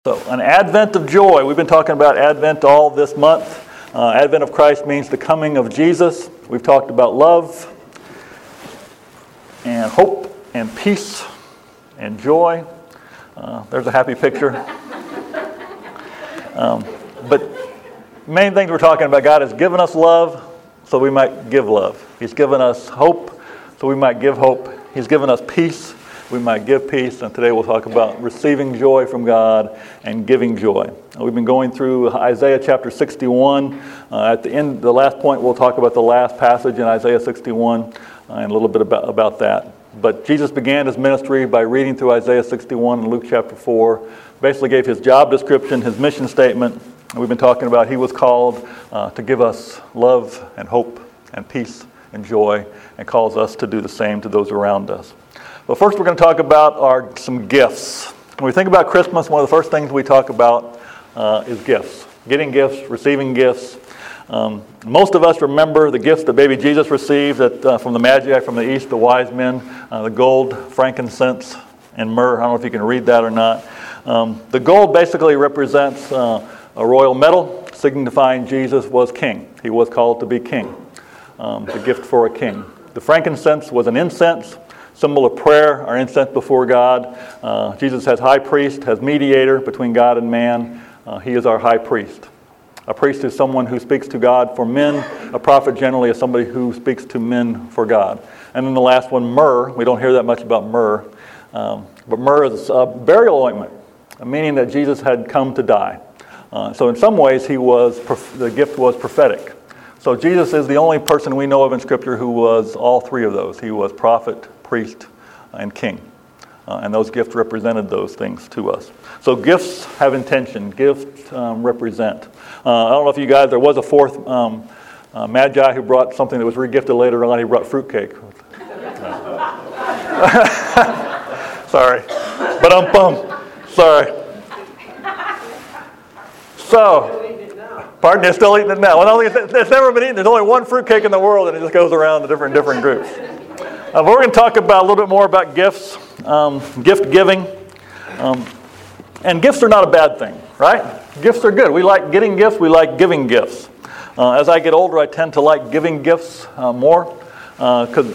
So, an advent of joy. We've been talking about Advent all this month. Advent of Christ means the coming of Jesus. We've talked about love and hope and peace and joy. There's a happy picture. But main things we're talking about, God has given us love so we might give love. He's given us hope so we might give hope. He's given us peace we might give peace, and today we'll talk about receiving joy from God and giving joy. We've been going through Isaiah chapter 61. At the end, the last point, we'll talk about the last passage in Isaiah 61 and a little bit about that. But Jesus began his ministry by reading through Isaiah 61 and Luke chapter 4. Basically gave his job description, his mission statement. And we've been talking about he was called to give us love and hope and peace and joy, and calls us to do the same to those around us. But first we're going to talk about some gifts. When we think about Christmas, one of the first things we talk about is gifts. Getting gifts, receiving gifts. Most of us remember the gifts that baby Jesus received from the Magi from the east, the wise men, the gold, frankincense, and myrrh. I don't know if you can read that or not. The gold basically represents a royal medal signifying Jesus was king. He was called to be king. The gift for a king. The frankincense was an incense, symbol of prayer, our incense before God. Jesus has high priest, has mediator between God and man. He is our high priest. A priest is someone who speaks to God for men. A prophet generally is somebody who speaks to men for God. And then the last one, myrrh. We don't hear that much about myrrh. But myrrh is a burial ointment, meaning that Jesus had come to die. So in some ways, the gift was prophetic. So Jesus is the only person we know of in Scripture who was all three of those. He was prophet, priest, and king. And those gifts represented those things to us. So gifts have intention. Gifts represent. I don't know if you guys, there was a fourth Magi who brought something that was regifted later on. He brought fruitcake. Sorry. But sorry. So, pardon, they're still eating it now. Well, it's never been eaten. There's only one fruitcake in the world, and it just goes around to different groups. But we're going to talk about a little bit more about gifts, gift giving. And gifts are not a bad thing, right? Gifts are good. We like getting gifts. We like giving gifts. As I get older, I tend to like giving gifts more because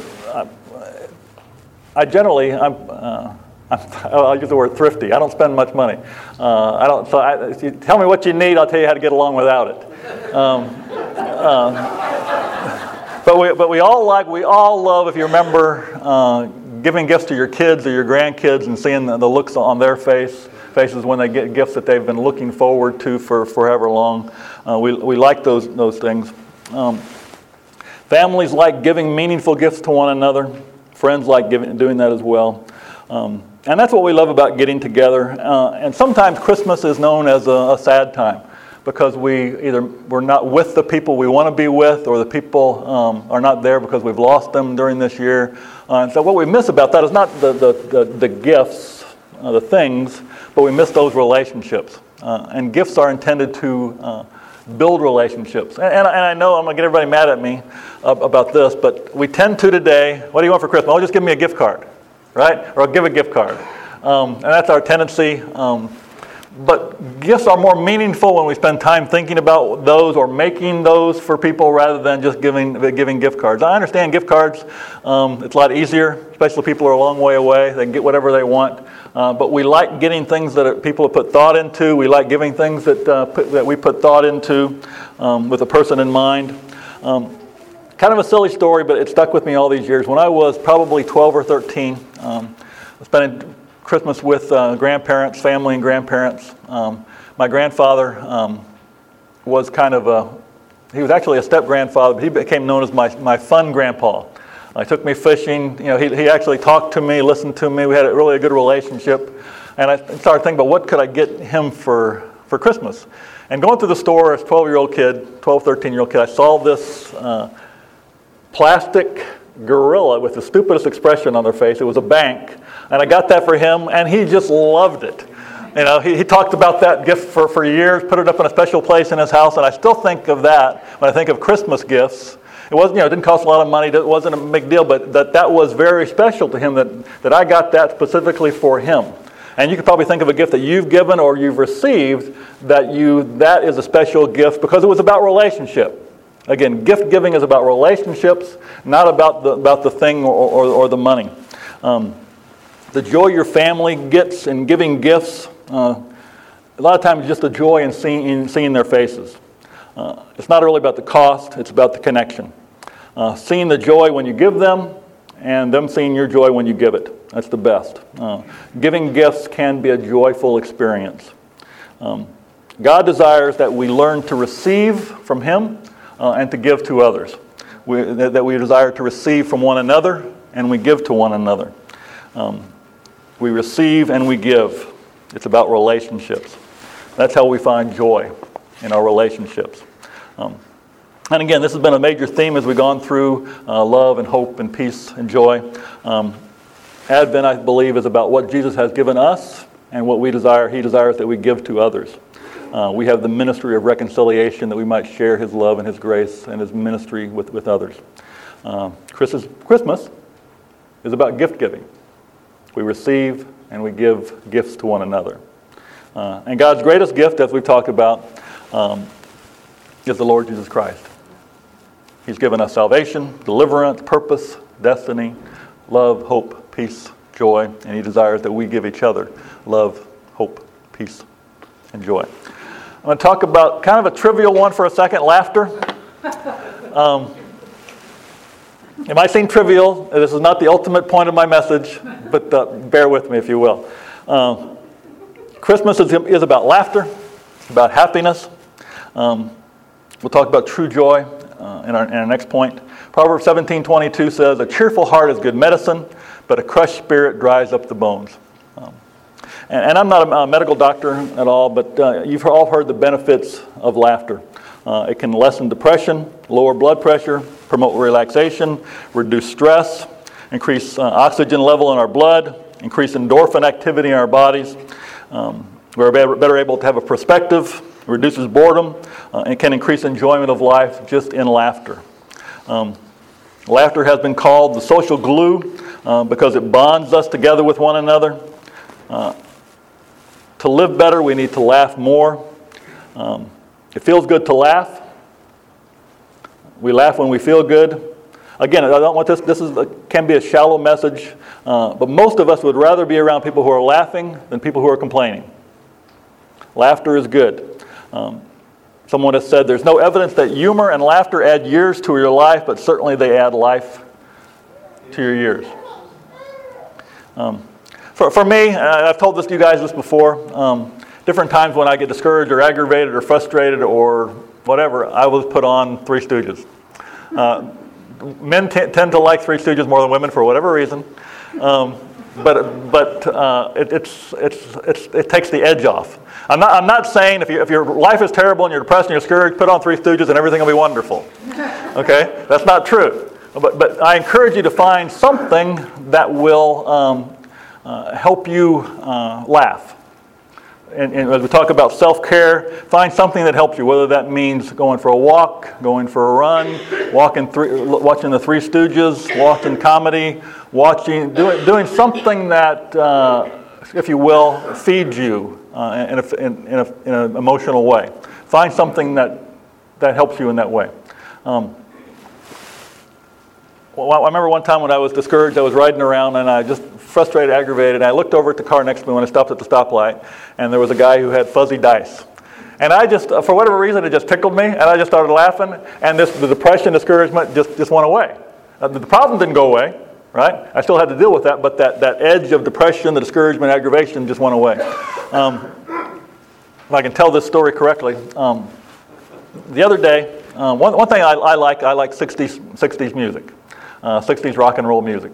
I'll use the word thrifty. I don't spend much money. If you tell me what you need, I'll tell you how to get along without it. But we all love, if you remember, giving gifts to your kids or your grandkids and seeing the looks on their faces when they get gifts that they've been looking forward to for forever long. We like those things. Families like giving meaningful gifts to one another. Friends like doing that as well. And that's what we love about getting together. And sometimes Christmas is known as a sad time because we're not with the people we want to be with, or the people are not there because we've lost them during this year. And so what we miss about that is not the gifts, the things, but we miss those relationships. And gifts are intended to build relationships. And I know I'm going to get everybody mad at me about this, but we tend to today, what do you want for Christmas? Oh, just give me a gift card. Right? Or I'll give a gift card. And that's our tendency. But gifts are more meaningful when we spend time thinking about those or making those for people rather than just giving gift cards. I understand gift cards. It's a lot easier, especially if people are a long way away. They can get whatever they want. But we like getting things that people have put thought into. We like giving things that we put thought into with a person in mind. Kind of a silly story, but it stuck with me all these years. When I was probably 12 or 13, I was spending Christmas with grandparents, family and grandparents. My grandfather was he was actually a step-grandfather, but he became known as my fun grandpa. He took me fishing. He actually talked to me, listened to me. We had really a good relationship. And I started thinking about what could I get him for Christmas. And going through the store as a 13-year-old kid, I saw this plastic gorilla with the stupidest expression on their face. It was a bank. And I got that for him, and he just loved it. He talked about that gift for years, put it up in a special place in his house, and I still think of that when I think of Christmas gifts. It wasn't, it didn't cost a lot of money, it wasn't a big deal, but that was very special to him that I got that specifically for him. And you could probably think of a gift that you've given or you've received that is a special gift because it was about relationship. Again, gift giving is about relationships, not about the thing or the money. The joy your family gets in giving gifts, a lot of times just the joy in seeing their faces. It's not really about the cost, it's about the connection. Seeing the joy when you give them and them seeing your joy when you give it. That's the best. Giving gifts can be a joyful experience. God desires that we learn to receive from Him and to give to others. That we desire to receive from one another and we give to one another. We receive and we give. It's about relationships. That's how we find joy in our relationships. And again, this has been a major theme as we've gone through love and hope and peace and joy. Advent, I believe, is about what Jesus has given us and what He desires that we give to others. We have the ministry of reconciliation that we might share His love and His grace and His ministry with others. Christmas is about gift giving. We receive and we give gifts to one another. And God's greatest gift, as we've talked about, is the Lord Jesus Christ. He's given us salvation, deliverance, purpose, destiny, love, hope, peace, joy, and He desires that we give each other love, hope, peace, and joy. I'm going to talk about kind of a trivial one for a second, laughter. It might seem trivial. This is not the ultimate point of my message, but bear with me if you will. Christmas is about laughter. It's about happiness. We'll talk about true joy in our next point. Proverbs 17:22 says, "A cheerful heart is good medicine, but a crushed spirit dries up the bones." And I'm not a medical doctor at all, but you've all heard the benefits of laughter. It can lessen depression, lower blood pressure, promote relaxation, reduce stress, increase oxygen level in our blood, increase endorphin activity in our bodies. We're better able to have a perspective, reduces boredom, and can increase enjoyment of life just in laughter. Laughter has been called the social glue because it bonds us together with one another. To live better, we need to laugh more. It feels good to laugh. We laugh when we feel good. Again, I don't want this can be a shallow message, but most of us would rather be around people who are laughing than people who are complaining. Laughter is good. Someone has said there's no evidence that humor and laughter add years to your life, but certainly they add life to your years. For me, I've told this to you guys before, different times when I get discouraged or aggravated or frustrated or whatever, I will put on Three Stooges. Men tend to like Three Stooges more than women for whatever reason, but it takes the edge off. I'm not saying if your life is terrible and you're depressed and you're discouraged, put on Three Stooges and everything will be wonderful. Okay, that's not true. But I encourage you to find something that will help you laugh. And as we talk about self-care, find something that helps you, whether that means going for a walk, going for a run, watching the Three Stooges, watching comedy, doing something that, if you will, feeds you in an emotional way. Find something that helps you in that way. Well, I remember one time when I was discouraged, I was riding around and I just frustrated, aggravated, and I looked over at the car next to me when I stopped at the stoplight, and there was a guy who had fuzzy dice. And I just, for whatever reason, it just tickled me, and I just started laughing, and the depression, discouragement just went away. The problem didn't go away, right? I still had to deal with that, but that edge of depression, the discouragement, aggravation just went away. If I can tell this story correctly, the other day, one thing I like 60s music. 60s rock and roll music.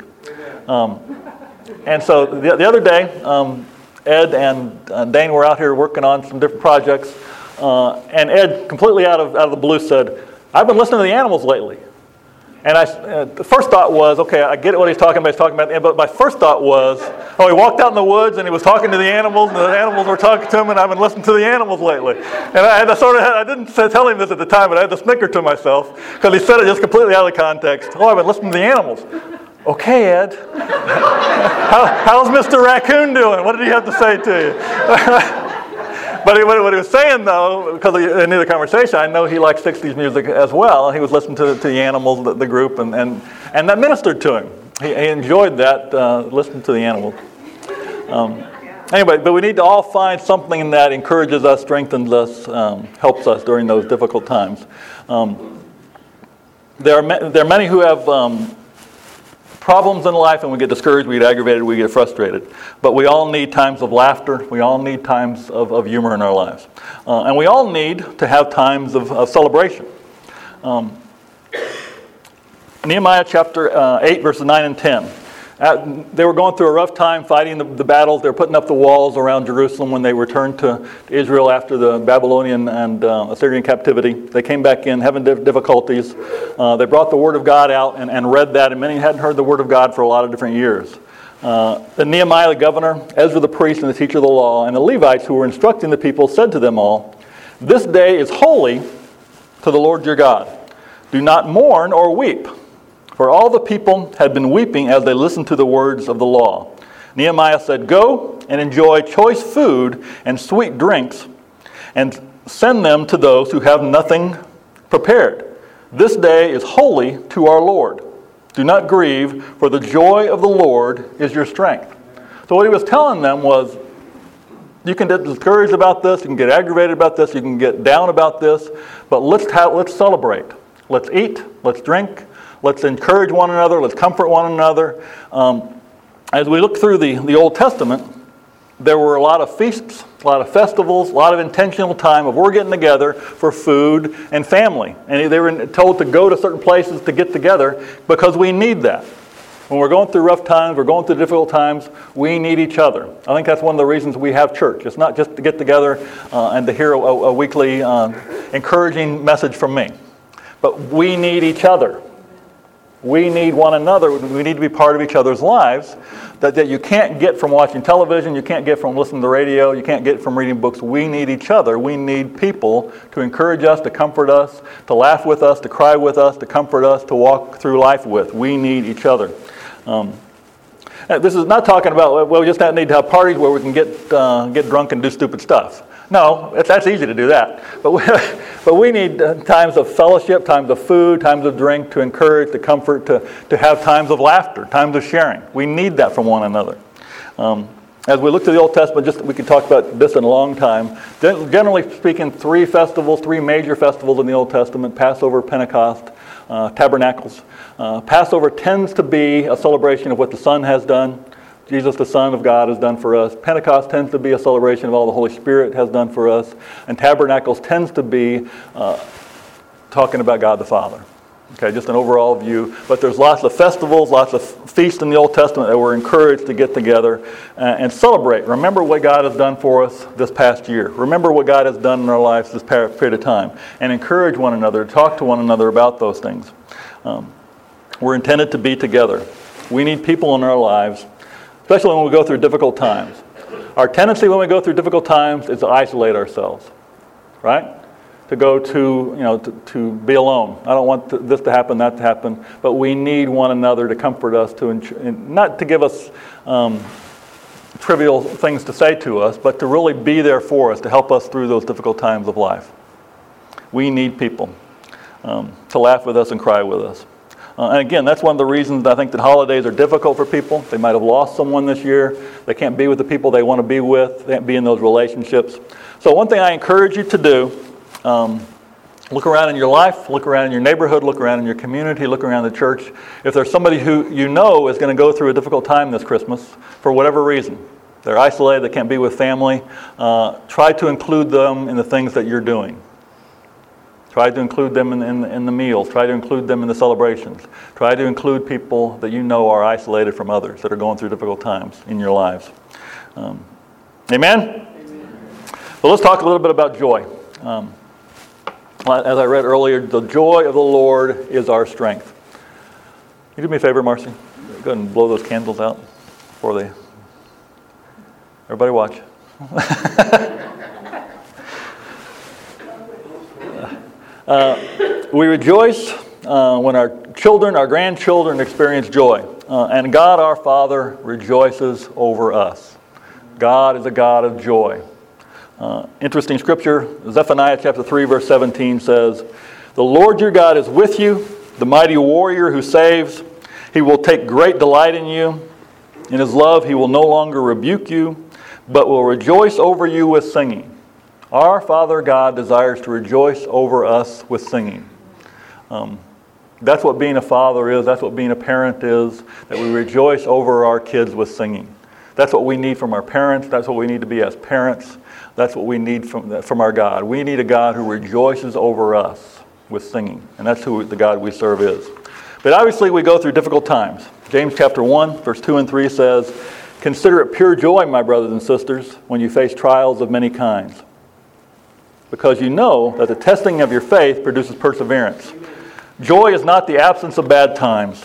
And so the other day, Ed and Dane were out here working on some different projects, and Ed, completely out of the blue, said, "I've been listening to the Animals lately." And the first thought was, okay, I get what he's talking about, but my first thought was, he walked out in the woods and he was talking to the animals, and the animals were talking to him, and I've been listening to the Animals lately. And I didn't tell him this at the time, but I had to snicker to myself, because he said it just completely out of context. I've been listening to the Animals. Okay, Ed. How's Mr. Raccoon doing? What did he have to say to you? But what he was saying, though, because I knew the conversation, I know he likes 60s music as well. He was listening to the Animals, the group, and that ministered to him. He enjoyed that, listening to the Animals. Anyway, but we need to all find something that encourages us, strengthens us, helps us during those difficult times. There are many who have problems in life, and we get discouraged, we get aggravated, we get frustrated. But we all need times of laughter. We all need times of humor in our lives. And we all need to have times of celebration. Nehemiah chapter 8, verses 9 and 10. They were going through a rough time fighting the battles. They were putting up the walls around Jerusalem when they returned to Israel after the Babylonian and Assyrian captivity. They came back in, having difficulties. They brought the Word of God out and read that, and many hadn't heard the Word of God for a lot of different years. Then Nehemiah the governor, Ezra the priest and the teacher of the law, and the Levites who were instructing the people said to them all, "This day is holy to the Lord your God. Do not mourn or weep." For all the people had been weeping as they listened to the words of the law. Nehemiah said, "Go and enjoy choice food and sweet drinks, and send them to those who have nothing prepared. This day is holy to our Lord. Do not grieve, for the joy of the Lord is your strength." So what he was telling them was, you can get discouraged about this, you can get aggravated about this, you can get down about this, but let's celebrate. Let's eat, let's drink, let's encourage one another. Let's comfort one another. As we look through the Old Testament, there were a lot of feasts, a lot of festivals, a lot of intentional time of we're getting together for food and family. And they were told to go to certain places to get together because we need that. When we're going through rough times, we're going through difficult times, we need each other. I think that's one of the reasons we have church. It's not just to get together and to hear a weekly encouraging message from me. But we need each other. We need one another. We need to be part of each other's lives that you can't get from watching television, you can't get from listening to the radio, you can't get from reading books. We need each other. We need people to encourage us, to comfort us, to laugh with us, to cry with us, to comfort us, to walk through life with. We need each other. This is not talking about, well, we just need to have parties where we can get drunk and do stupid stuff. No, that's easy to do that. But we need times of fellowship, times of food, times of drink to encourage, to comfort, to have times of laughter, times of sharing. We need that from one another. As we look to the Old Testament, we could talk about this in a long time. Generally speaking, three major festivals in the Old Testament: Passover, Pentecost, Tabernacles. Passover tends to be a celebration of what the Son has done. Jesus, the Son of God, has done for us. Pentecost tends to be a celebration of all the Holy Spirit has done for us. And Tabernacles tends to be talking about God the Father. Okay, just an overall view. But there's lots of festivals, lots of feasts in the Old Testament that we're encouraged to get together and celebrate. Remember what God has done for us this past year. Remember what God has done in our lives this period of time. And encourage one another, talk to one another about those things. We're intended to be together. We need people in our lives, especially when we go through difficult times. Our tendency when we go through difficult times is to isolate ourselves, right? To go to be alone. I don't want this to happen, that to happen, but we need one another to comfort us, not to give us trivial things to say to us, but to really be there for us, to help us through those difficult times of life. We need people to laugh with us and cry with us. And again, that's one of the reasons I think that holidays are difficult for people. They might have lost someone this year. They can't be with the people they want to be with. They can't be in those relationships. So one thing I encourage you to do, look around in your life, look around in your neighborhood, look around in your community, look around the church. If there's somebody who you know is going to go through a difficult time this Christmas, for whatever reason, they're isolated, they can't be with family, try to include them in the things that you're doing. Try to include them in the meals. Try to include them in the celebrations. Try to include people that you know are isolated from others, that are going through difficult times in your lives. Amen? Amen? So let's talk a little bit about joy. As I read earlier, the joy of the Lord is our strength. Can you do me a favor, Marcy? Go ahead and blow those candles out before they... Everybody watch. We rejoice when our children, our grandchildren experience joy. And God our Father rejoices over us. God is a God of joy. Interesting scripture, Zephaniah chapter 3, verse 17 says, "The Lord your God is with you, the mighty warrior who saves. He will take great delight in you. In his love he will no longer rebuke you, but will rejoice over you with singing." Our Father God desires to rejoice over us with singing. That's what being a father is. That's what being a parent is, that we rejoice over our kids with singing. That's what we need from our parents. That's what we need to be as parents. That's what we need from our God. We need a God who rejoices over us with singing. And that's who the God we serve is. But obviously we go through difficult times. James chapter 1, verse 2 and 3 says, "Consider it pure joy, my brothers and sisters, when you face trials of many kinds, because you know that the testing of your faith produces perseverance. Joy is not the absence of bad times."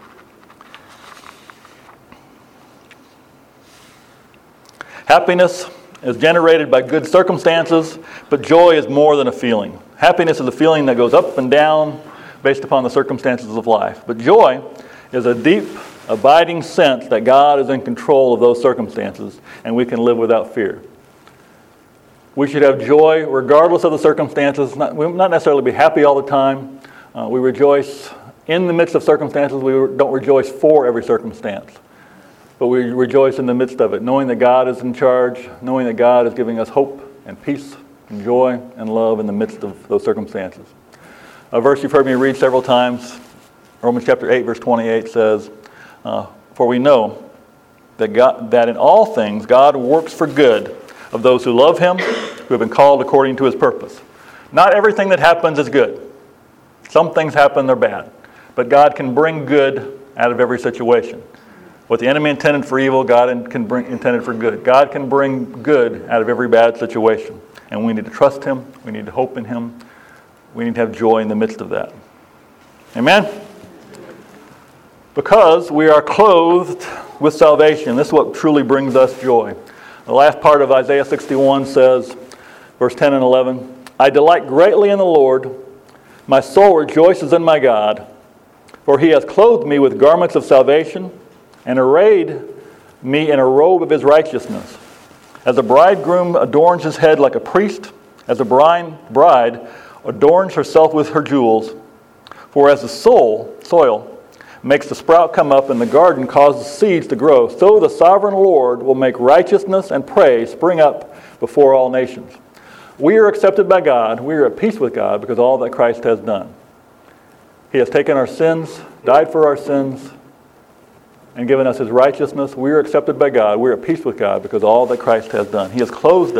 Happiness is generated by good circumstances, but joy is more than a feeling. Happiness is a feeling that goes up and down based upon the circumstances of life. But joy is a deep, abiding sense that God is in control of those circumstances, and we can live without fear. We should have joy regardless of the circumstances. We will not necessarily be happy all the time. We rejoice in the midst of circumstances. We don't rejoice for every circumstance. But we rejoice in the midst of it, knowing that God is in charge, knowing that God is giving us hope and peace and joy and love in the midst of those circumstances. A verse you've heard me read several times, Romans chapter 8, verse 28 says, "For we know that in all things God works for good of those who love him, who have been called according to his purpose." Not everything that happens is good. Some things happen, they're bad. But God can bring good out of every situation. What the enemy intended for evil, God intended for good. God can bring good out of every bad situation. And we need to trust him. We need to hope in him. We need to have joy in the midst of that. Amen? Because we are clothed with salvation. This is what truly brings us joy. The last part of Isaiah 61 says, verse 10 and 11, "I delight greatly in the Lord. My soul rejoices in my God. For he has clothed me with garments of salvation and arrayed me in a robe of his righteousness. As a bridegroom adorns his head like a priest, as a bride adorns herself with her jewels. For as the soil makes the sprout come up and the garden causes seeds to grow, so the sovereign Lord will make righteousness and praise spring up before all nations." We are accepted by God. We are at peace with God because of all that Christ has done. He has taken our sins, died for our sins, and given us his righteousness. We are accepted by God. We are at peace with God because of all that Christ has done. He has clothed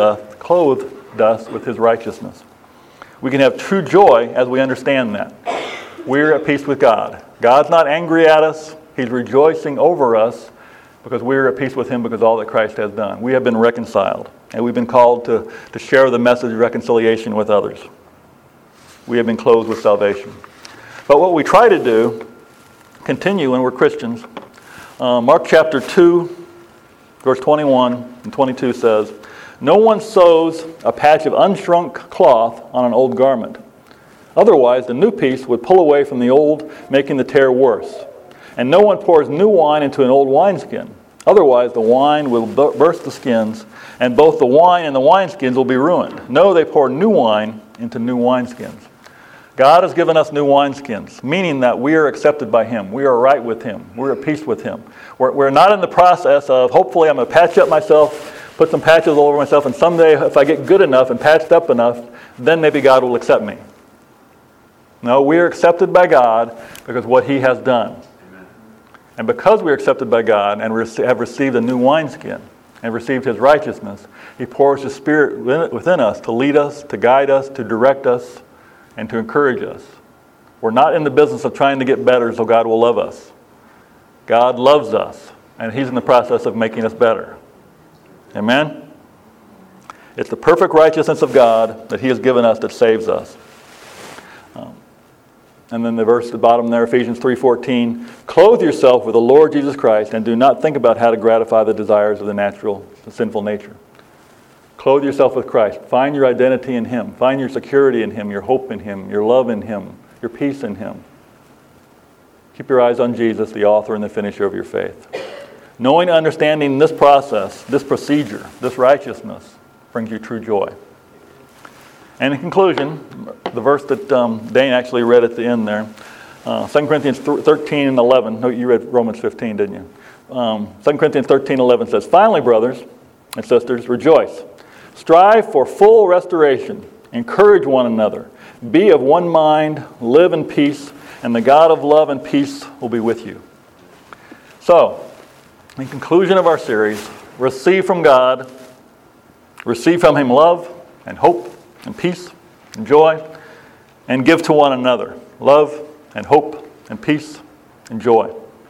us with his righteousness. We can have true joy as we understand that. We're at peace with God. God's not angry at us. He's rejoicing over us because we're at peace with him because of all that Christ has done. We have been reconciled, and we've been called to share the message of reconciliation with others. We have been clothed with salvation. But what we try to do, continue when we're Christians. Mark chapter 2, verse 21 and 22 says, "No one sews a patch of unshrunk cloth on an old garment. Otherwise, the new piece would pull away from the old, making the tear worse. And no one pours new wine into an old wineskin. Otherwise, the wine will burst the skins, and both the wine and the wineskins will be ruined. No, they pour new wine into new wineskins." God has given us new wineskins, meaning that we are accepted by him. We are right with him. We're at peace with him. We're not in the process of, hopefully I'm going to patch up myself, put some patches all over myself, and someday if I get good enough and patched up enough, then maybe God will accept me. No, we are accepted by God because of what he has done. Amen. And because we are accepted by God and have received a new wineskin and received his righteousness, he pours his Spirit within us to lead us, to guide us, to direct us, and to encourage us. We're not in the business of trying to get better so God will love us. God loves us, and he's in the process of making us better. Amen? It's the perfect righteousness of God that he has given us that saves us. And then the verse at the bottom there, Ephesians 3:14, "Clothe yourself with the Lord Jesus Christ and do not think about how to gratify the desires of the sinful nature." Clothe yourself with Christ. Find your identity in him. Find your security in him, your hope in him, your love in him, your peace in him. Keep your eyes on Jesus, the author and the finisher of your faith. Knowing and understanding this process, this procedure, this righteousness brings you true joy. And in conclusion, the verse that Dane actually read at the end there, 2 Corinthians 13 and 11. No, you read Romans 15, didn't you? 2 Corinthians 13:11 says, "Finally, brothers and sisters, rejoice. Strive for full restoration. Encourage one another. Be of one mind. Live in peace. And the God of love and peace will be with you." So, in conclusion of our series, receive from God, receive from Him love and hope and peace and joy, and give to one another love and hope and peace and joy.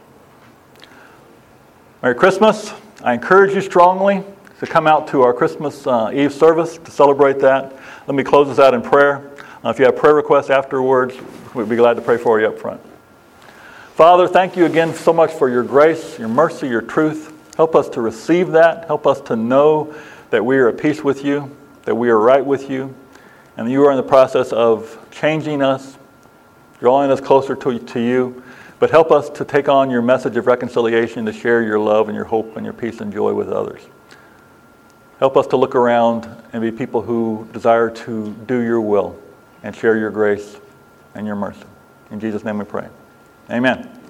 Merry Christmas. I encourage you strongly to come out to our Christmas Eve service to celebrate that. Let me close this out in prayer. If you have prayer requests afterwards, we'd be glad to pray for you up front. Father, thank you again so much for your grace, your mercy, your truth. Help us to receive that. Help us to know that we are at peace with you, that we are right with you, and you are in the process of changing us, drawing us closer to you. But help us to take on your message of reconciliation, to share your love and your hope and your peace and joy with others. Help us to look around and be people who desire to do your will and share your grace and your mercy. In Jesus' name we pray. Amen.